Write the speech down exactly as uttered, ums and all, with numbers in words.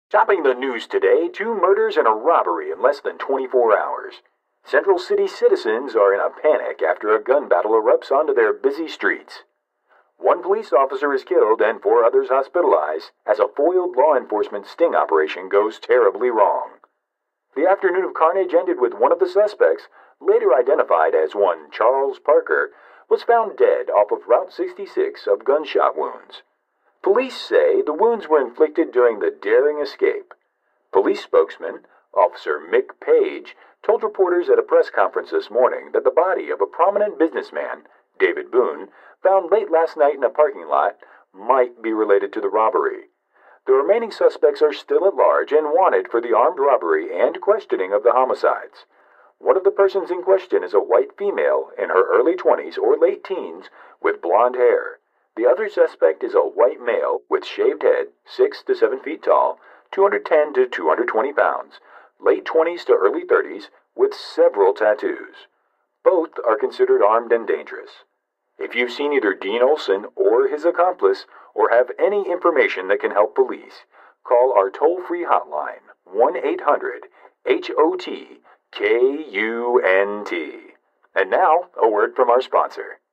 Topping the news today, two murders and a robbery in less than twenty-four hours. Central City citizens are in a panic after a gun battle erupts onto their busy streets. One police officer is killed and four others hospitalized as a foiled law enforcement sting operation goes terribly wrong. The afternoon of carnage ended with one of the suspects, later identified as one Charles Parker, was found dead off of Route sixty-six of gunshot wounds. Police say the wounds were inflicted during the daring escape. Police spokesman, Officer Mick Page, told reporters at a press conference this morning that the body of a prominent businessman, David Boone, found late last night in a parking lot, might be related to the robbery. The remaining suspects are still at large and wanted for the armed robbery and questioning of the homicides. One of the persons in question is a white female in her early twenties or late teens with blonde hair. The other suspect is a white male with shaved head, six to seven feet tall, two hundred ten to two hundred twenty pounds, late twenties to early thirties, with several tattoos. Both are considered armed and dangerous. If you've seen either Dean Olson or his accomplice, or have any information that can help police, call our toll-free hotline, one eight hundred H O T K U N T. And now, a word from our sponsor.